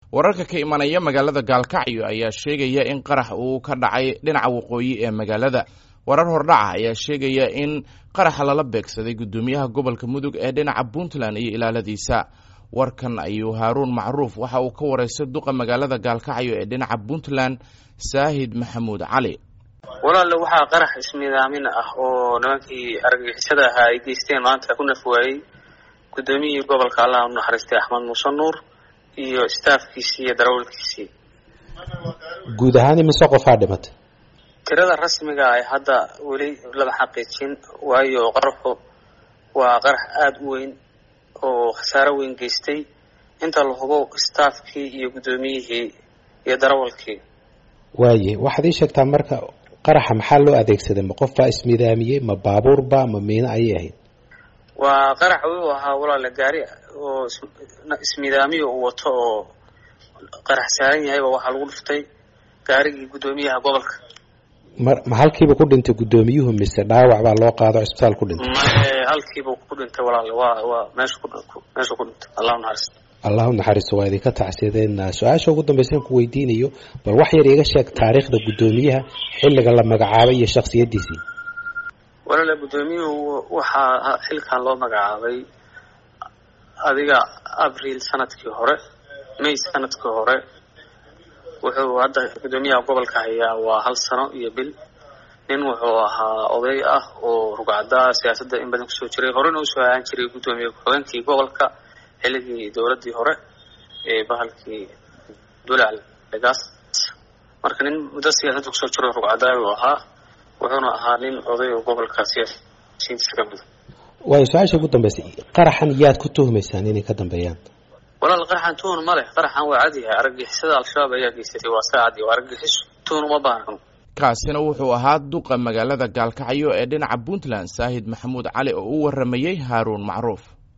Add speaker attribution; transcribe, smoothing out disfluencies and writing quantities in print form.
Speaker 1: wararka ka imanaya magaalada Gaalkacyo ayaa sheegaya in qarax uu ka dhacay dhinaca waqooyi ee magaalada. warar hordhaca ayaa sheegaya in qarax lala beegsaday gudoomiyaha gobolka Mudug ee dhinaca Puntland iyo ilaaladiisa. warkan ayuu Haaruun Macruuf waxa uu ka wareysay duqa magaalada Gaalkacyo ee dhinaca Puntland Saahid Maxamuud Cali.
Speaker 2: walaal waxa qarax ismiidaamin ah oo nimankii argagixisada ahaa ay geysteen maanta ku nafwaayay gudoomiyihii gobolka Allah u naxariistay Axmed Muuse Nuur iyo staafkiisii iyo darawalkiisii.
Speaker 3: guud ahaan imisa qof aa dhimatay?
Speaker 2: tirada rasmiga ah hadda wali laba xaqiijin waayo qaraxu waa qarax aad u weyn oo khasaaro weyn geystay inta la hubo staafkii iyo gudoomiyihii iyo darawalkii.
Speaker 3: waaye waxaad ii sheegtaa marka qaraxa maxaa loo adeegsaday? ma qof baa ismiidaamiyey, ma baabuur baa, ma miino ayay ahayd?
Speaker 2: waa qarax uu ahaa walaal gaari oo ismiidaamiyo uu wato oo qarax saaran yahay waxa lagu dhuftay gaarigii gudoomiyaha gobolka.
Speaker 3: ma halkiiba ku dhintay gudoomiyuhu mise dhaawac baa loo qaado isbitaal ku dhintay?
Speaker 2: halkiiba ku dhintay walaal waa meesha ku dhintay. Allah
Speaker 3: u naxariisto. waa idinka tacsiideen. su-aasha ugu dambaysan ku weydiinayo bal wax yar iga sheeg taariikhda gudoomiyaha, xilliga la magacaabay iyo shakhsiyadiisii.
Speaker 2: walaal gudoomiyuhu waxa xilkan loo magacaabay adiga Abriil sanadkii hore, May sanadkii hore. wuxuu hadda gudoomiyaha gobolka hayaa waa 1 sano iyo bil. nin wuxuu ahaa oday ah oo rugcada siyaasadda in badan kusoo jiray, horena u soo ahaan jiray gudoomiyaha ku-xigeenkii gobolka xilligii dowladii hore ee bahalkii Dulaal Legas. marka nin muddo siyaasadda kusoo jiray rugcada uu ahaa, wuxuuna ahaa nin oday oo gobolka siyaasiyiinta ka mid ah.
Speaker 3: waayo su-aasha ugu dambaysay, qaraxan yaad ku tuhmaysaan inay ka dambeeyaan?
Speaker 2: walaal qaraxan tuhun ma leh, qaraxan waa caadi ah. argagixisada al-shabaab ayaa geysatay, waa saacadii waa argagixis, tuhun uma baahna.
Speaker 1: kaasina wuxuu ahaa duqa magaalada Gaalkacyo ee dhinaca Puntland Saahid Maxamuud Cali oo u waramayay Haaruun Macruuf.